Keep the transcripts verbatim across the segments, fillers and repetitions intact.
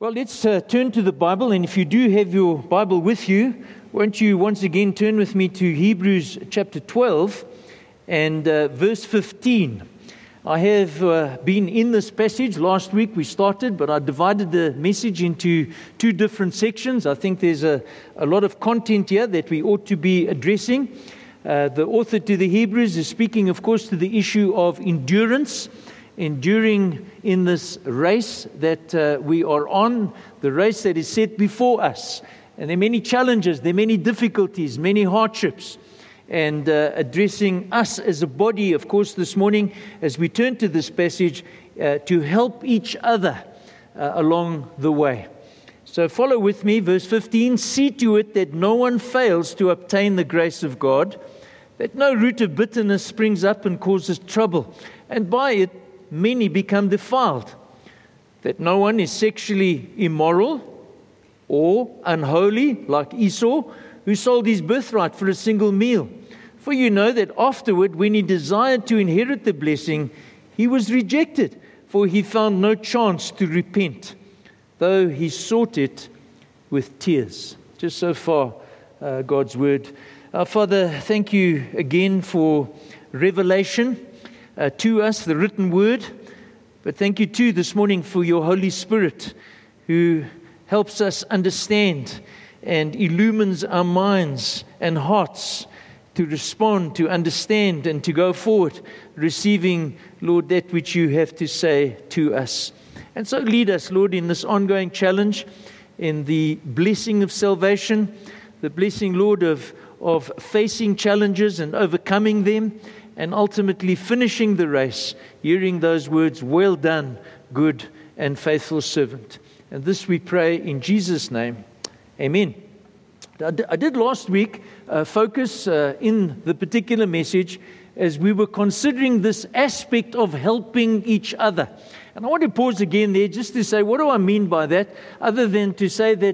Well, let's uh, turn to the Bible, and if you do have your Bible with you, won't you once again turn with me to Hebrews chapter twelve and uh, verse fifteen. I have uh, been in this passage. Last week we started, but I divided the message into two different sections. I think there's a, a lot of content here that we ought to be addressing. Uh, the author to the Hebrews is speaking, of course, to the issue of endurance. Enduring in this race that uh, we are on, the race that is set before us. And there are many challenges, there are many difficulties, many hardships. And uh, addressing us as a body, of course, this morning, as we turn to this passage, uh, to help each other uh, along the way. So follow with me, verse fifteen, see to it that no one fails to obtain the grace of God, that no root of bitterness springs up and causes trouble, and by it many become defiled, that no one is sexually immoral or unholy like Esau, who sold his birthright for a single meal. For you know that afterward, when he desired to inherit the blessing, he was rejected, for he found no chance to repent, though he sought it with tears. Just so far, uh, God's word. Uh, Father, thank you again for revelation Uh, to us, the written word. But thank you too this morning for your Holy Spirit, who helps us understand and illumines our minds and hearts to respond, to understand, and to go forward, receiving, Lord, that which you have to say to us. And so lead us, Lord, in this ongoing challenge, in the blessing of salvation, the blessing, Lord, of, of facing challenges and overcoming them, and ultimately finishing the race, hearing those words, well done, good and faithful servant. And this we pray in Jesus' name. Amen. I did last week uh, focus uh, in the particular message as we were considering this aspect of helping each other. And I want to pause again there just to say, what do I mean by that? Other than to say that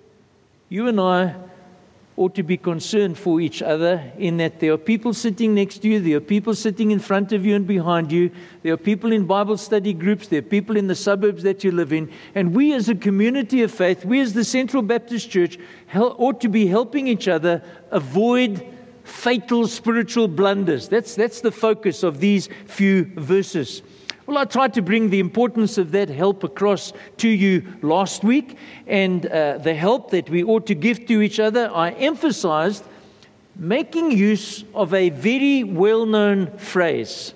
you and I ought to be concerned for each other, in that there are people sitting next to you, there are people sitting in front of you and behind you, there are people in Bible study groups, there are people in the suburbs that you live in, and we as a community of faith, we as the Central Baptist Church, ought to be helping each other avoid fatal spiritual blunders. That's, that's the focus of these few verses. Well, I tried to bring the importance of that help across to you last week, and uh, the help that we ought to give to each other. I emphasized making use of a very well-known phrase: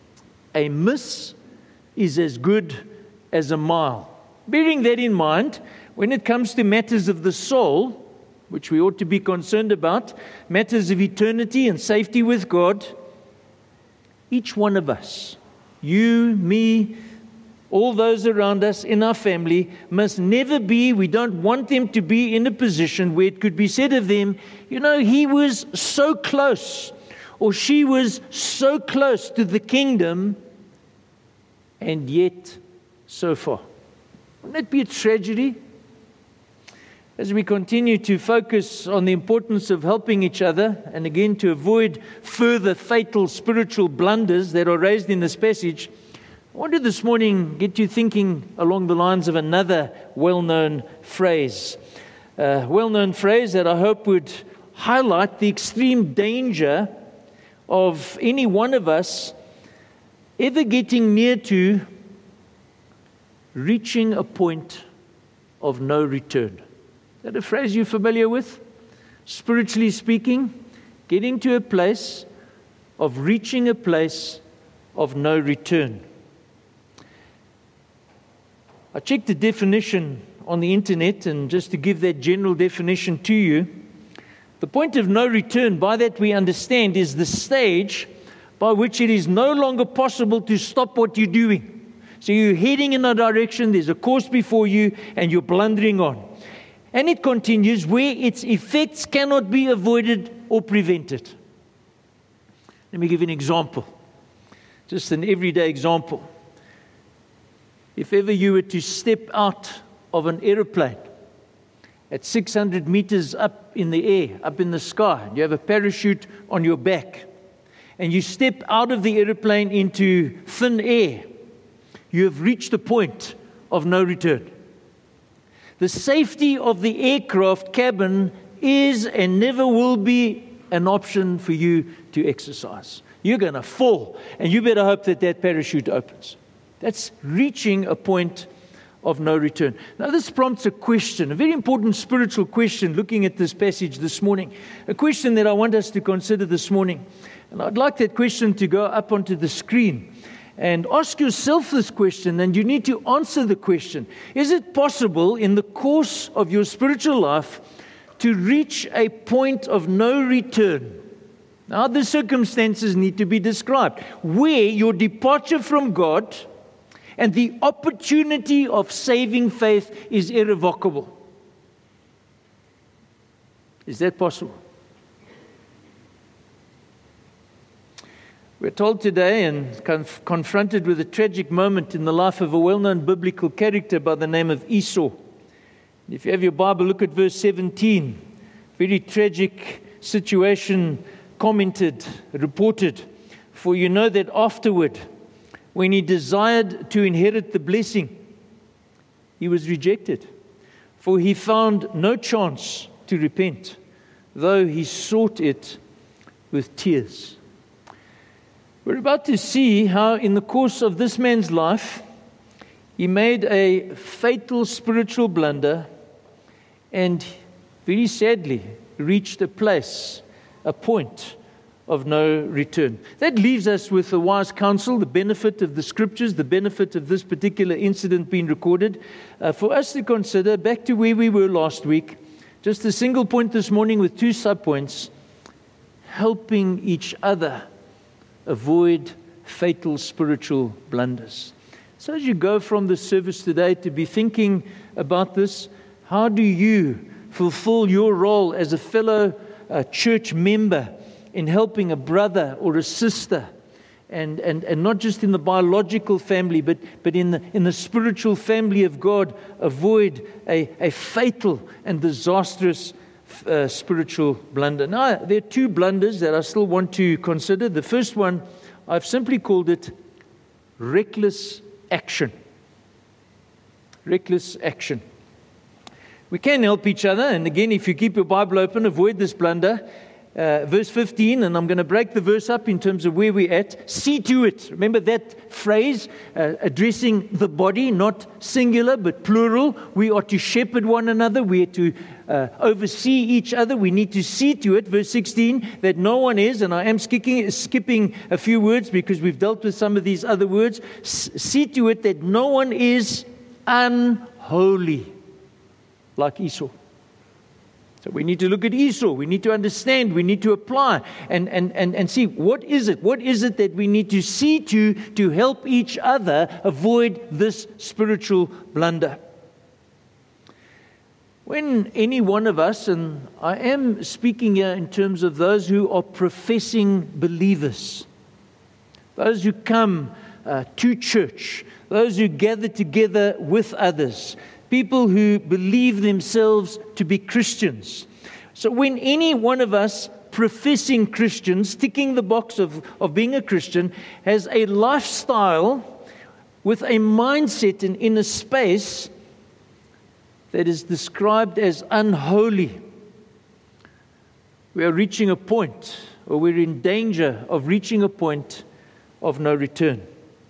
a miss is as good as a mile. Bearing that in mind, when it comes to matters of the soul, which we ought to be concerned about, matters of eternity and safety with God, each one of us, you, me, all those around us in our family, must never be, we don't want them to be in a position where it could be said of them, you know, he was so close, or she was so close to the kingdom, and yet so far. Wouldn't that be a tragedy? As we continue to focus on the importance of helping each other, and again to avoid further fatal spiritual blunders that are raised in this passage, I wanted this morning get you thinking along the lines of another well-known phrase. A well-known phrase that I hope would highlight the extreme danger of any one of us ever getting near to reaching a point of no return. Is that a phrase you're familiar with? Spiritually speaking, getting to a place of reaching a place of no return. I checked the definition on the internet, and just to give that general definition to you, the point of no return, by that we understand, is the stage by which it is no longer possible to stop what you're doing. So you're heading in a direction, there's a course before you, and you're blundering on. And it continues where its effects cannot be avoided or prevented. Let me give you an example. Just an everyday example. If ever you were to step out of an aeroplane at six hundred meters up in the air, up in the sky, you have a parachute on your back, and you step out of the aeroplane into thin air, you have reached the point of no return. The safety of the aircraft cabin is and never will be an option for you to exercise. You're going to fall, and you better hope that that parachute opens. That's reaching a point of no return. Now, this prompts a question, a very important spiritual question, looking at this passage this morning. A question that I want us to consider this morning. And I'd like that question to go up onto the screen. And ask yourself this question, and you need to answer the question. Is it possible in the course of your spiritual life to reach a point of no return? Now, the circumstances need to be described, where your departure from God and the opportunity of saving faith is irrevocable. Is that possible? We're told today and conf- confronted with a tragic moment in the life of a well-known biblical character by the name of Esau. If you have your Bible, look at verse seventeen. Very tragic situation commented, reported. For you know that afterward, when he desired to inherit the blessing, he was rejected. For he found no chance to repent, though he sought it with tears. We're about to see how in the course of this man's life, he made a fatal spiritual blunder and very sadly reached a place, a point of no return. That leaves us with the wise counsel, the benefit of the scriptures, the benefit of this particular incident being recorded, uh, for us to consider, back to where we were last week, just a single point this morning with two subpoints, helping each other avoid fatal spiritual blunders. So as you go from the service today to be thinking about this, how do you fulfill your role as a fellow uh, church member in helping a brother or a sister, and, and, and not just in the biological family, but, but in the, in the spiritual family of God, avoid a, a fatal and disastrous Uh, spiritual blunder. Now, there are two blunders that I still want to consider. The first one, I've simply called it reckless action. Reckless action. We can help each other, and again, if you keep your Bible open, avoid this blunder. Uh, verse fifteen, and I'm going to break the verse up in terms of where we're at. See to it. Remember that phrase, uh, addressing the body, not singular but plural. We are to shepherd one another. We are to uh, oversee each other. We need to see to it, verse sixteen, that no one is, and I am skipping, skipping a few words because we've dealt with some of these other words. S- see to it that no one is unholy, like Esau. So we need to look at Esau. We need to understand. We need to apply and, and, and, and see what is it? What is it that we need to see to to help each other avoid this spiritual blunder? When any one of us, and I am speaking here in terms of those who are professing believers, those who come uh, to church, those who gather together with others, people who believe themselves to be Christians. So when any one of us professing Christians, ticking the box of, of being a Christian, has a lifestyle with a mindset and in a space that is described as unholy, we are reaching a point, or we're in danger of reaching a point of no return.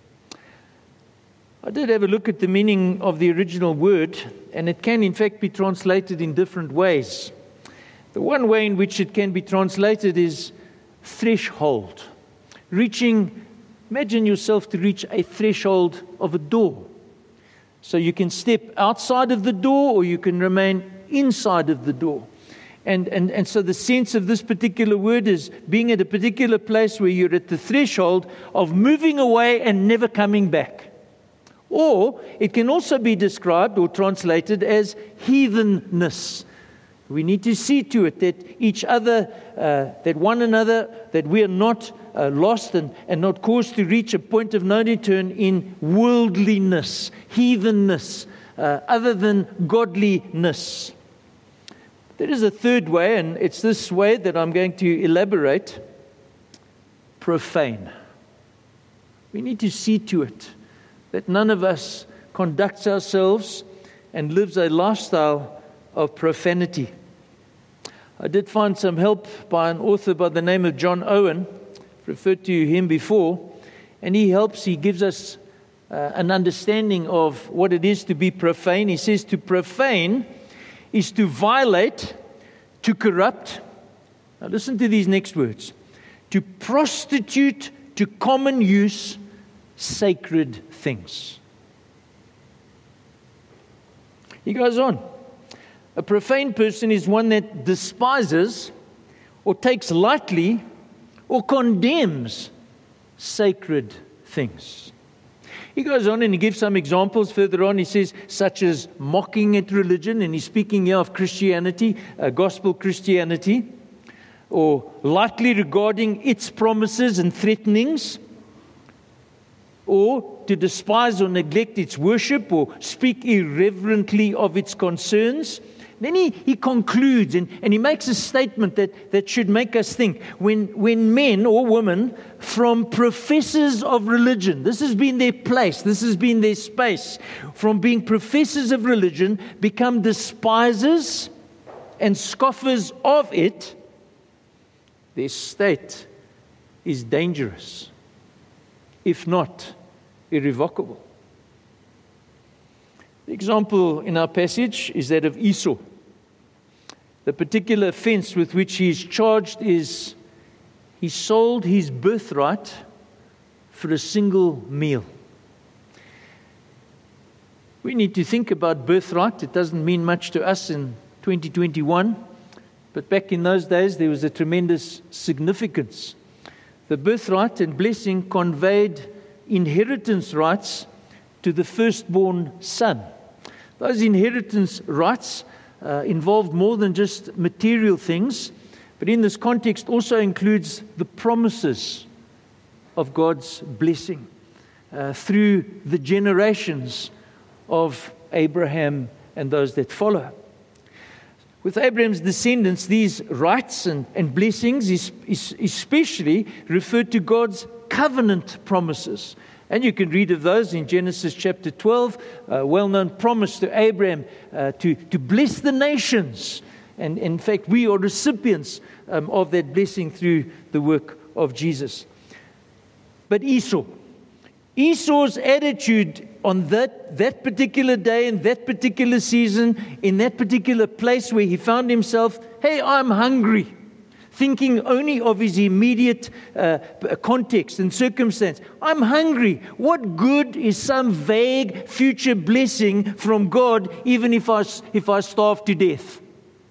I did have a look at the meaning of the original word, and it can in fact be translated in different ways. The one way in which it can be translated is threshold. Reaching, imagine yourself to reach a threshold of a door. So you can step outside of the door or you can remain inside of the door. And, and, and so the sense of this particular word is being at a particular place where you're at the threshold of moving away and never coming back. Or it can also be described or translated as heathenness. We need to see to it that each other, uh, that one another, that we are not uh, lost and, and not caused to reach a point of no return in worldliness, heathenness, uh, other than godliness. There is a third way, and it's this way that I'm going to elaborate. Profane. We need to see to it that none of us conducts ourselves and lives a lifestyle of profanity. I did find some help by an author by the name of John Owen. I've referred to him before, and he helps, he gives us uh, an understanding of what it is to be profane. He says to profane is to violate, to corrupt. Now listen to these next words. To prostitute to common use sacred things. He goes on. A profane person is one that despises or takes lightly or condemns sacred things. He goes on and he gives some examples further on. He says, such as mocking at religion, and he's speaking here of Christianity, uh, gospel Christianity, or lightly regarding its promises and threatenings, or to despise or neglect its worship, or speak irreverently of its concerns. Then he, he concludes and, and he makes a statement that, that should make us think. When, when men or women from professors of religion, this has been their place, this has been their space, from being professors of religion, become despisers and scoffers of it, their state is dangerous, if not irrevocable. The example in our passage is that of Esau. The particular offense with which he is charged is he sold his birthright for a single meal. We need to think about birthright. It doesn't mean much to us in twenty twenty-one, but back in those days there was a tremendous significance. The birthright and blessing conveyed inheritance rights to the firstborn son. Those inheritance rights uh, involved more than just material things, but in this context also includes the promises of God's blessing uh, through the generations of Abraham and those that follow. With Abraham's descendants, these rights and, and blessings is, is especially referred to God's covenant promises. And you can read of those in Genesis chapter twelve, a well-known promise to Abraham uh, to, to bless the nations. And in fact, we are recipients um, of that blessing through the work of Jesus. But Esau, Esau's attitude on that, that particular day, in that particular season, in that particular place where he found himself, hey, I'm hungry. Thinking only of his immediate uh, context and circumstance. I'm hungry. What good is some vague future blessing from God, even if I, if I starve to death?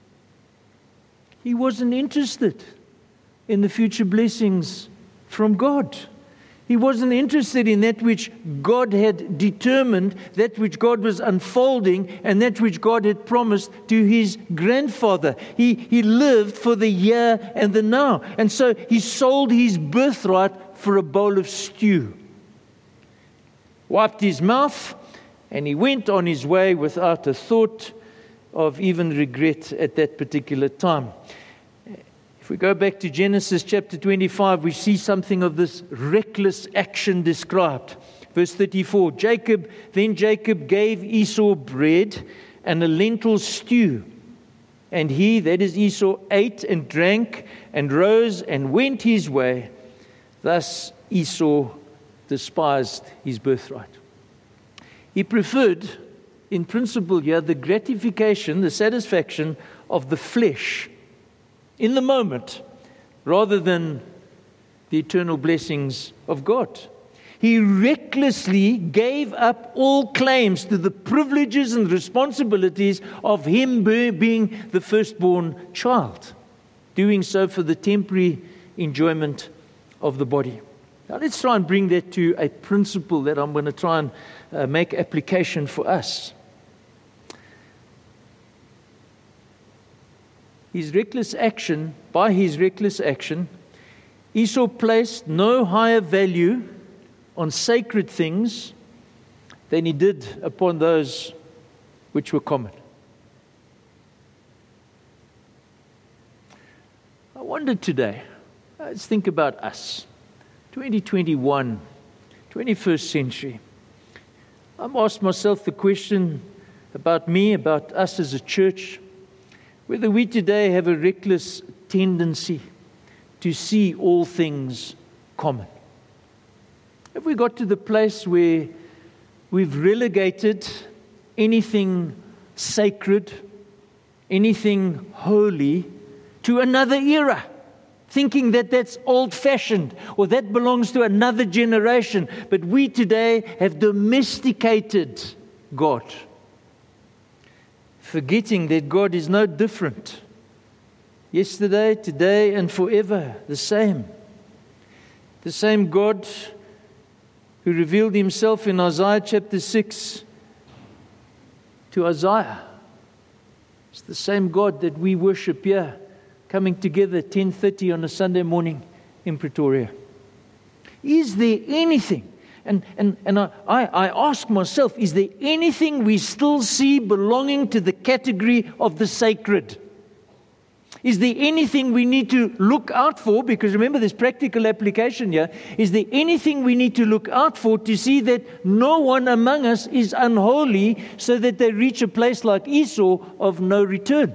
He wasn't interested in the future blessings from God. He wasn't interested in that which God had determined, that which God was unfolding, and that which God had promised to his grandfather. He, he lived for the here and the now. And so he sold his birthright for a bowl of stew. Wiped his mouth, and he went on his way without a thought of even regret at that particular time. If we go back to Genesis chapter twenty-five, we see something of this reckless action described. Verse thirty-four, Jacob, then Jacob gave Esau bread and a lentil stew. And he, that is Esau, ate and drank and rose and went his way. Thus Esau despised his birthright. He preferred, in principle here, the gratification, the satisfaction of the flesh in the moment, rather than the eternal blessings of God. He recklessly gave up all claims to the privileges and responsibilities of him being the firstborn child, doing so for the temporary enjoyment of the body. Now let's try and bring that to a principle that I'm going to try and uh, make application for us. His reckless action, by his reckless action, Esau placed no higher value on sacred things than he did upon those which were common. I wonder today, let's think about us, twenty twenty-one, twenty-first century. I've asked myself the question, about me, about us as a church, whether we today have a reckless tendency to see all things common. Have we got to the place where we've relegated anything sacred, anything holy, to another era, thinking that that's old-fashioned or that belongs to another generation? But we today have domesticated God, forgetting that God is no different. Yesterday, today, and forever, the same. The same God who revealed himself in Isaiah chapter six to Isaiah. It's the same God that we worship here, coming together at ten thirty on a Sunday morning in Pretoria. Is there anything, and, and, and I, I ask myself, is there anything we still see belonging to the category of the sacred? Is there anything we need to look out for? Because remember, there's practical application here. Is there anything we need to look out for to see that no one among us is unholy, so that they reach a place like Esau of no return?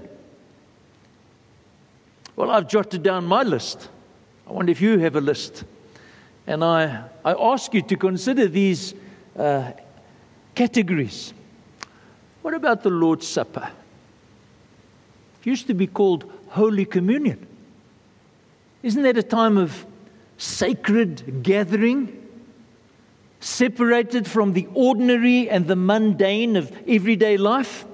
Well, I've jotted down my list. I wonder if you have a list. And I, I ask you to consider these uh, categories. What about the Lord's Supper? It used to be called Holy Communion. Isn't that a time of sacred gathering, separated from the ordinary and the mundane of everyday life?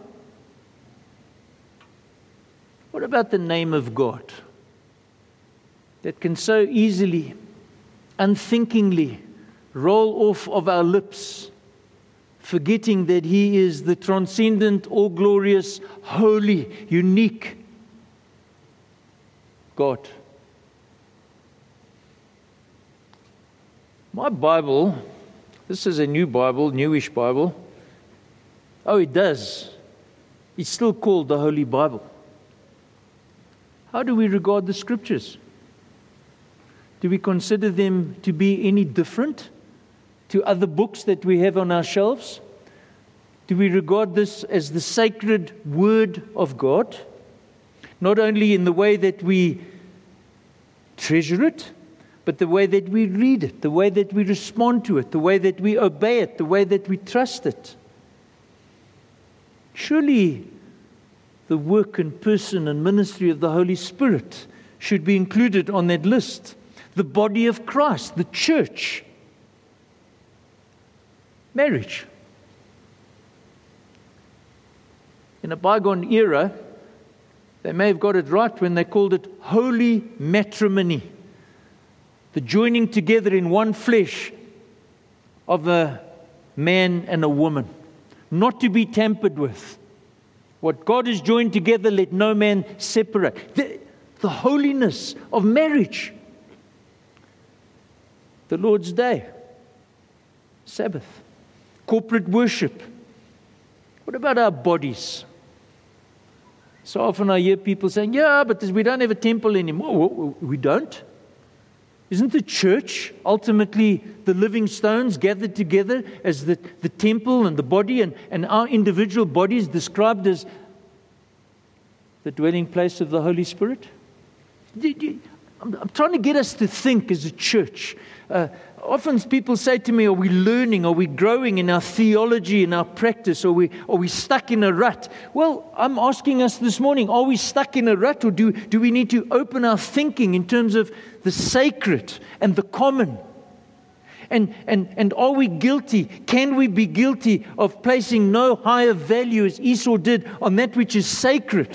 What about the name of God that can so easily, unthinkingly roll off of our lips, forgetting that He is the transcendent, all-glorious, holy, unique God? My Bible, this is a new Bible, newish Bible. Oh, it does. It's still called the Holy Bible. How do we regard the Scriptures? Do we consider them to be any different to other books that we have on our shelves? Do we regard this as the sacred Word of God? Not only in the way that we treasure it, but the way that we read it, the way that we respond to it, the way that we obey it, the way that we trust it. Surely the work and person and ministry of the Holy Spirit should be included on that list. The body of Christ, the church. Marriage. In a bygone era, they may have got it right when they called it holy matrimony. The joining together in one flesh of a man and a woman, not to be tampered with. What God has joined together, let no man separate. The, the holiness of marriage. The Lord's Day, Sabbath, corporate worship. What about our bodies? So often I hear people saying, yeah, but we don't have a temple anymore. We don't. Isn't the church ultimately the living stones gathered together as the, the temple and the body, and, and our individual bodies described as the dwelling place of the Holy Spirit? I'm, I'm trying to get us to think as a church. Uh, often people say to me, are we learning? Are we growing in our theology, in our practice? Are we, are we stuck in a rut? Well, I'm asking us this morning, are we stuck in a rut, or do, do we need to open our thinking in terms of the sacred and the common? And, and, and are we guilty? Can we be guilty of placing no higher value, as Esau did, on that which is sacred?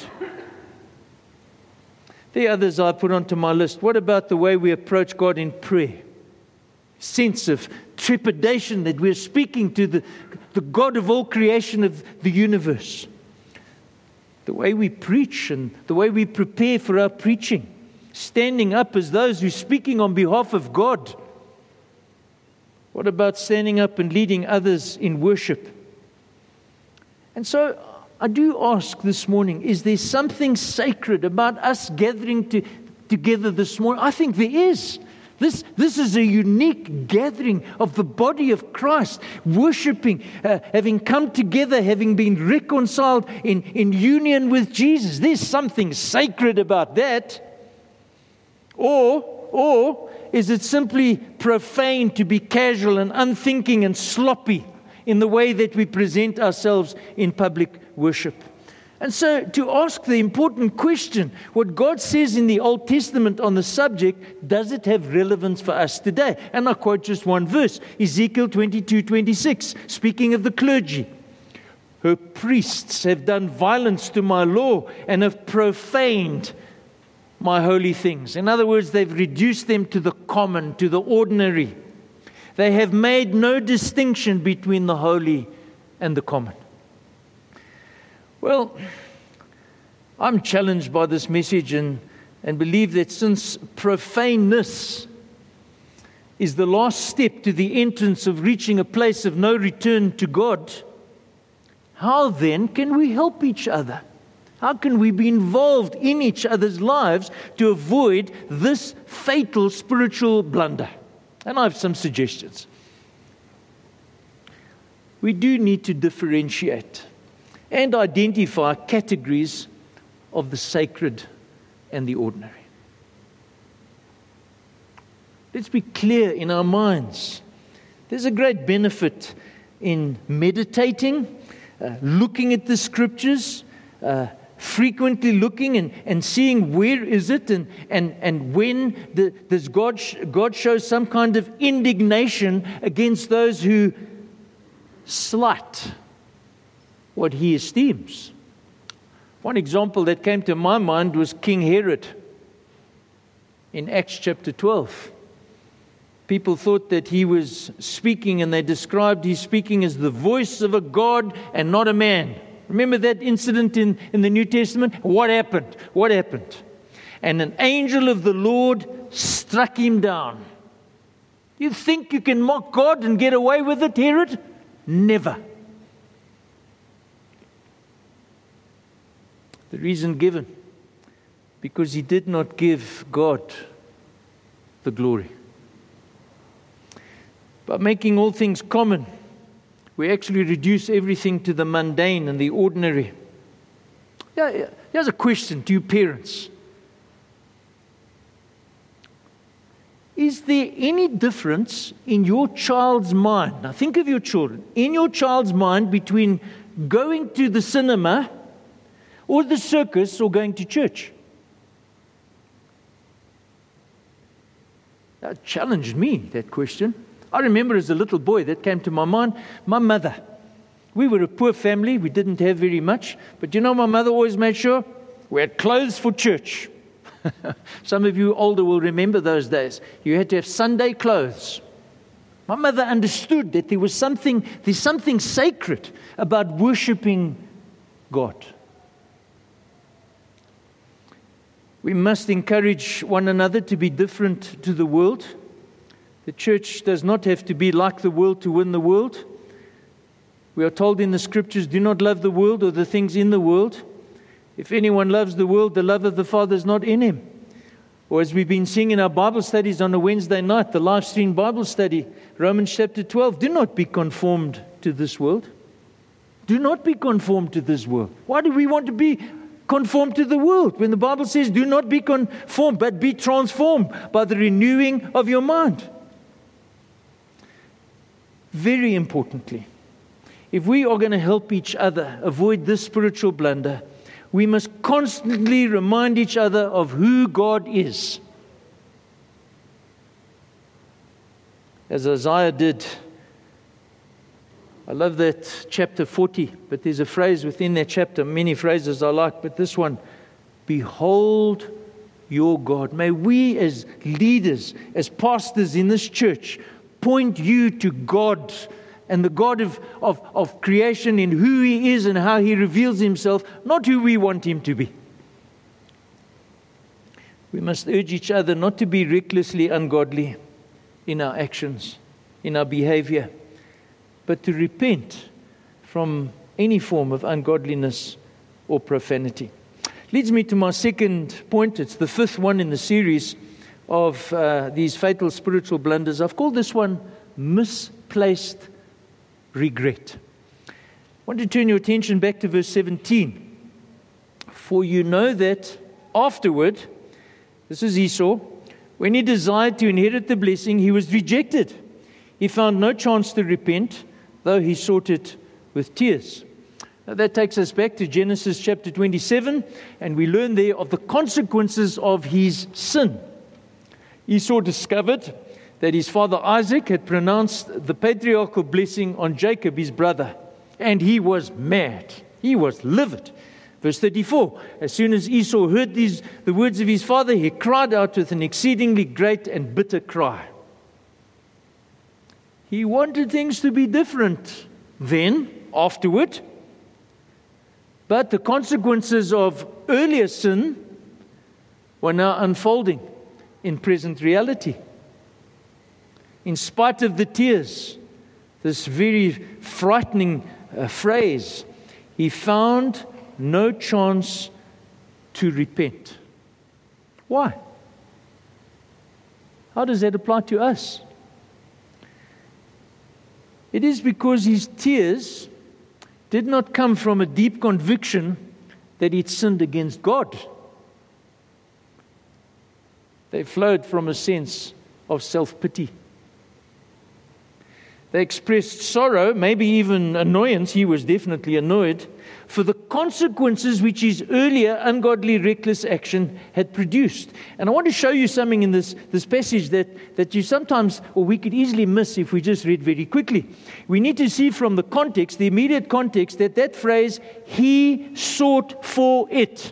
The others I put onto my list. What about the way we approach God in prayer? Sense of trepidation that we're speaking to the, the God of all creation of the universe. The way we preach and the way we prepare for our preaching. Standing up as those who are speaking on behalf of God. What about standing up and leading others in worship? And so I do ask this morning, is there something sacred about us gathering to, together this morning? I think there is. This, this is a unique gathering of the body of Christ, worshiping, uh, having come together, having been reconciled in, in union with Jesus. There's something sacred about that. Or, or is it simply profane to be casual and unthinking and sloppy in the way that we present ourselves in public worship? And so to ask the important question, what God says in the Old Testament on the subject, does it have relevance for us today? And I quote just one verse, Ezekiel twenty-two twenty-six, speaking of the clergy. Her priests have done violence to my law and have profaned my holy things. In other words, they've reduced them to the common, to the ordinary. They have made no distinction between the holy and the common. Well, I'm challenged by this message and, and believe that since profaneness is the last step to the entrance of reaching a place of no return to God, how then can we help each other? How can we be involved in each other's lives to avoid this fatal spiritual blunder? And I have some suggestions. We do need to differentiate and identify categories of the sacred and the ordinary. Let's be clear in our minds. There's a great benefit in meditating, uh, looking at the scriptures, uh, frequently looking and, and seeing where is it and, and, and when the, does God, God show some kind of indignation against those who slight what he esteems. One example that came to my mind was King Herod in Acts chapter twelve. People thought that he was speaking, and they described his speaking as the voice of a God and not a man. Remember that incident in, in the New Testament? What happened? What happened? And an angel of the Lord struck him down. You think you can mock God and get away with it, Herod? Never. The reason given, because he did not give God the glory. By making all things common, we actually reduce everything to the mundane and the ordinary. Yeah, here's a question to you parents. Is there any difference in your child's mind? Now think of your children. In your child's mind between going to the cinema or the circus or going to church? That challenged me, that question. I remember as a little boy that came to my mind, my mother. We were a poor family, we didn't have very much, but you know my mother always made sure we had clothes for church. Some of you older will remember those days. You had to have Sunday clothes. My mother understood that there was something, there's something sacred about worshiping God. We must encourage one another to be different to the world. The church does not have to be like the world to win the world. We are told in the scriptures, do not love the world or the things in the world. If anyone loves the world, the love of the Father is not in him. Or as we've been seeing in our Bible studies on a Wednesday night, the live stream Bible study, Romans chapter twelve, do not be conformed to this world. Do not be conformed to this world. Why do we want to be conformed to the world when the Bible says do not be conformed, but be transformed by the renewing of your mind? Very importantly, if we are going to help each other avoid this spiritual blunder, we must constantly remind each other of who God is. As Isaiah did. I love that chapter forty, but there's a phrase within that chapter, many phrases I like, but this one, behold your God. May we as leaders, as pastors in this church, point you to God and the God of, of, of creation in who He is and how He reveals Himself, not who we want Him to be. We must urge each other not to be recklessly ungodly in our actions, in our behavior, but to repent from any form of ungodliness or profanity. Leads me to my second point. It's the fifth one in the series. of uh, these fatal spiritual blunders. I've called this one misplaced regret. I want to turn your attention back to verse seventeen. For you know that afterward, this is Esau, when he desired to inherit the blessing, he was rejected. He found no chance to repent, though he sought it with tears. Now that takes us back to Genesis chapter twenty-seven, and we learn there of the consequences of his sin. Esau discovered that his father Isaac had pronounced the patriarchal blessing on Jacob, his brother, and he was mad. He was livid. Verse thirty-four, as soon as Esau heard these, the words of his father, he cried out with an exceedingly great and bitter cry. He wanted things to be different then, afterward, but the consequences of earlier sin were now unfolding in present reality. In spite of the tears, this very frightening uh, phrase, he found no chance to repent. Why? How does that apply to us? It is because his tears did not come from a deep conviction that he'd sinned against God. They flowed from a sense of self-pity. They expressed sorrow, maybe even annoyance. He was definitely annoyed for the consequences which his earlier ungodly, reckless action had produced. And I want to show you something in this, this passage that, that you sometimes, or we could easily miss if we just read very quickly. We need to see from the context, the immediate context, that that phrase, he sought for it.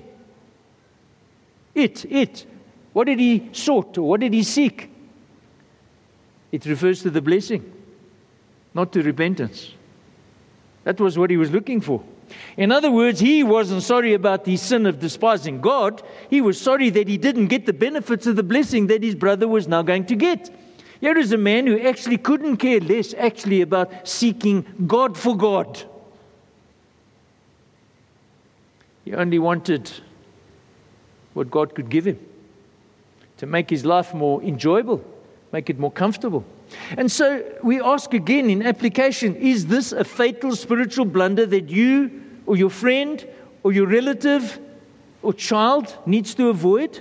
It, it. What did he sought, or what did he seek? It refers to the blessing, not to repentance. That was what he was looking for. In other words, he wasn't sorry about the sin of despising God. He was sorry that he didn't get the benefits of the blessing that his brother was now going to get. Here is a man who actually couldn't care less actually about seeking God for God. He only wanted what God could give him to make his life more enjoyable, make it more comfortable. And so we ask again in application, is this a fatal spiritual blunder that you or your friend or your relative or child needs to avoid?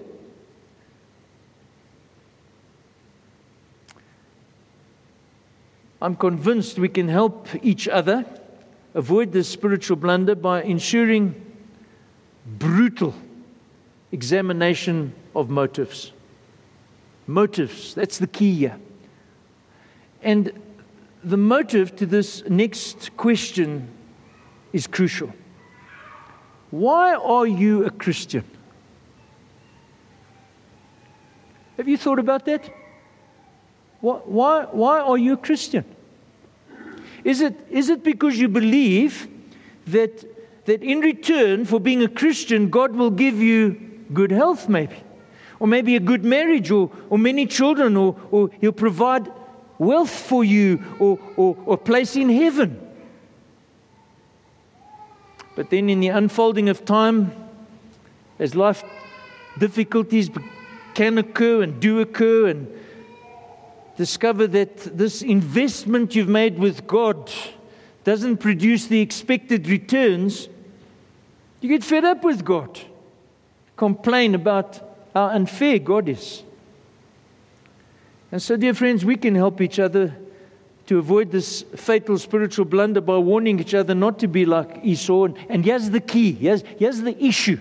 I'm convinced we can help each other avoid this spiritual blunder by ensuring brutal examination of motives. Motives, that's the key here. And the motive to this next question is crucial. Why are you a Christian? Have you thought about that? Why, why are you a Christian? Is it, is it because you believe that, that in return for being a Christian, God will give you good health maybe? Or maybe a good marriage, or, or many children, or, or He'll provide wealth for you, or, or, or place in heaven? But then in the unfolding of time, as life difficulties can occur and do occur, and discover that this investment you've made with God doesn't produce the expected returns, you get fed up with God, complain about how unfair God is. And so, dear friends, we can help each other to avoid this fatal spiritual blunder by warning each other not to be like Esau. And, and here's the key, here's, here's the issue.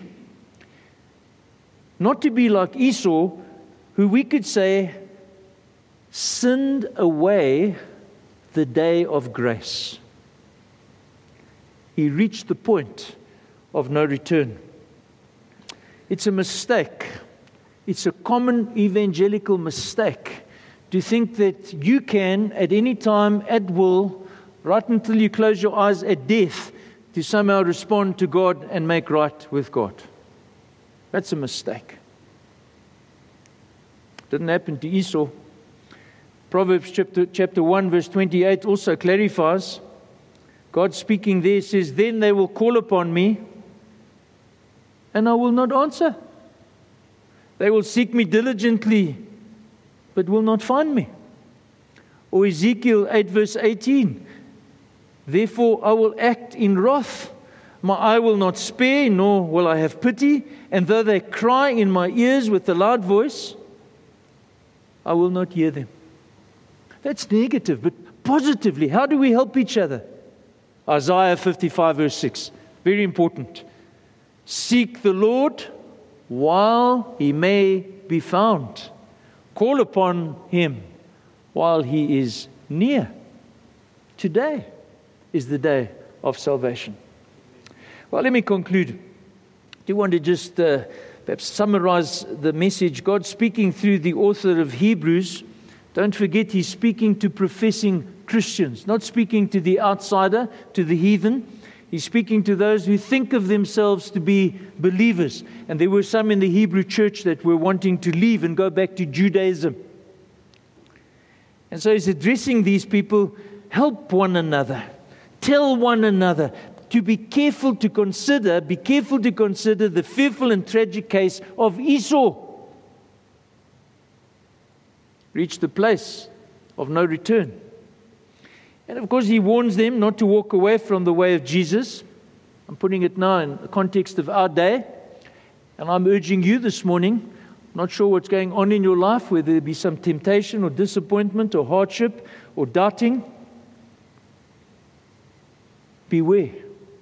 Not to be like Esau, who we could say sinned away the day of grace. He reached the point of no return. It's a mistake. It's a common evangelical mistake to think that you can, at any time, at will, right until you close your eyes at death, to somehow respond to God and make right with God. That's a mistake. Didn't happen to Esau. Proverbs chapter, chapter one, verse twenty-eight also clarifies. God speaking there says, "Then they will call upon me, and I will not answer. They will seek me diligently, but will not find me. Or Ezekiel eight verse eighteen, therefore I will act in wrath. My eye will not spare, nor will I have pity. And though they cry in my ears with a loud voice, I will not hear them. That's negative, but positively, how do we help each other? Isaiah fifty-five verse six, very important. Seek the Lord while He may be found. Call upon Him while He is near. Today is the day of salvation. Well, let me conclude. I do want to just uh, perhaps summarize the message. God speaking through the author of Hebrews. Don't forget, He's speaking to professing Christians, not speaking to the outsider, to the heathen. He's speaking to those who think of themselves to be believers. And there were some in the Hebrew church that were wanting to leave and go back to Judaism. And so He's addressing these people. Help one another. Tell one another to be careful to consider, be careful to consider the fearful and tragic case of Esau. Reached the place of no return. And of course, He warns them not to walk away from the way of Jesus. I'm putting it now in the context of our day. And I'm urging you this morning, I'm not sure what's going on in your life, whether there be some temptation or disappointment or hardship or doubting. Beware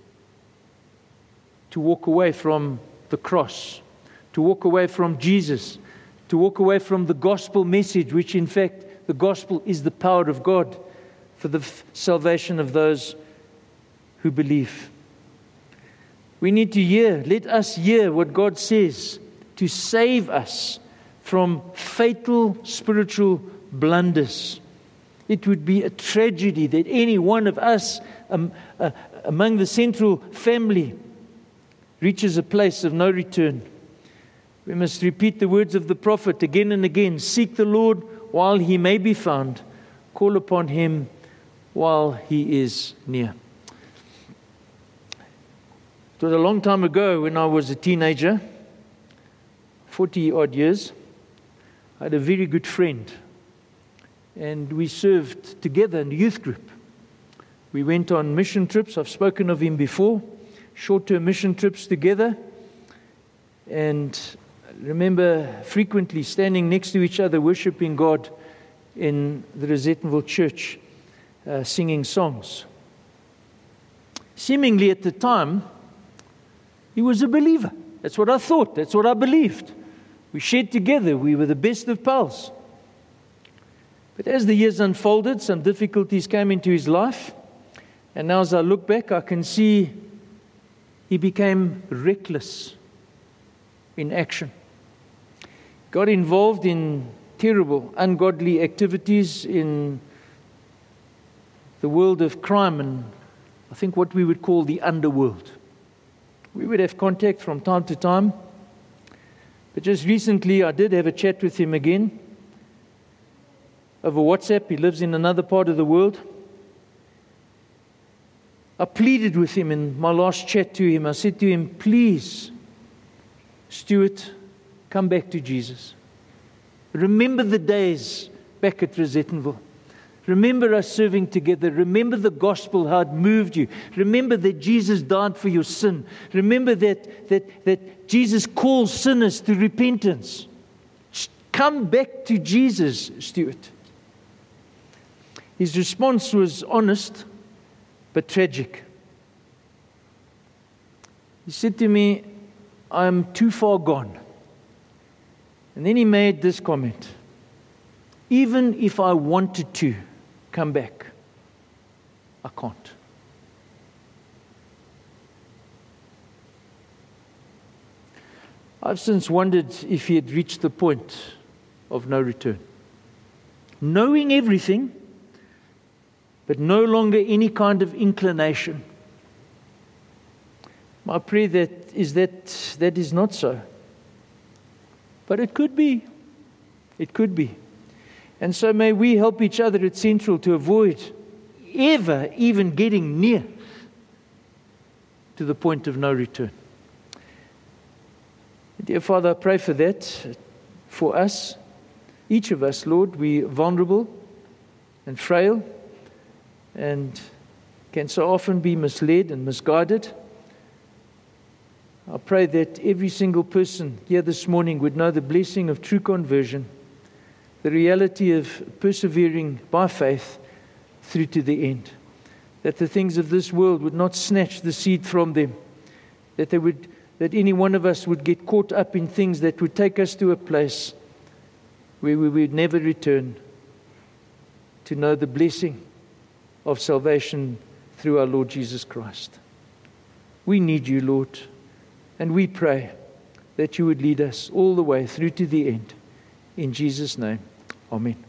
to walk away from the cross, to walk away from Jesus, to walk away from the gospel message, which in fact, the gospel is the power of God for the f- salvation of those who believe. We need to hear, let us hear what God says to save us from fatal spiritual blunders. It would be a tragedy that any one of us um, uh, among the central family reaches a place of no return. We must repeat the words of the prophet again and again. Seek the Lord while He may be found. Call upon Him while He is near. It was a long time ago when I was a teenager, forty odd years. I had a very good friend, and we served together in the youth group. We went on mission trips. I've spoken of him before. Short-term mission trips together. And I remember frequently standing next to each other, worshiping God in the Rosettenville church, uh, singing songs. Seemingly at the time, he was a believer. That's what I thought. That's what I believed. We shared together. We were the best of pals. But as the years unfolded, some difficulties came into his life. And now as I look back, I can see he became reckless in action. Got involved in terrible, ungodly activities in the world of crime and I think what we would call the underworld. We would have contact from time to time. But just recently I did have a chat with him again over WhatsApp. He lives in another part of the world. I pleaded with him in my last chat to him. I said to him, please, Stuart, come back to Jesus. Remember the days back at Rosettenville. Remember us serving together. Remember the gospel, how it moved you. Remember that Jesus died for your sin. Remember that, that, that Jesus calls sinners to repentance. Come back to Jesus, Stuart. His response was honest, but tragic. He said to me, I'm too far gone. And then he made this comment. Even if I wanted to come back, I can't. I've since wondered if he had reached the point of no return. Knowing everything, but no longer any kind of inclination. My prayer that is that that is not so. But it could be. It could be. And so may we help each other at Central to avoid ever even getting near to the point of no return. Dear Father, I pray for that, for us. Each of us, Lord, we are vulnerable and frail and can so often be misled and misguided. I pray that every single person here this morning would know the blessing of true conversion, the reality of persevering by faith through to the end, that the things of this world would not snatch the seed from them, that they would, that any one of us would get caught up in things that would take us to a place where we would never return to know the blessing of salvation through our Lord Jesus Christ. We need you, Lord, and we pray that you would lead us all the way through to the end. In Jesus' name, amen.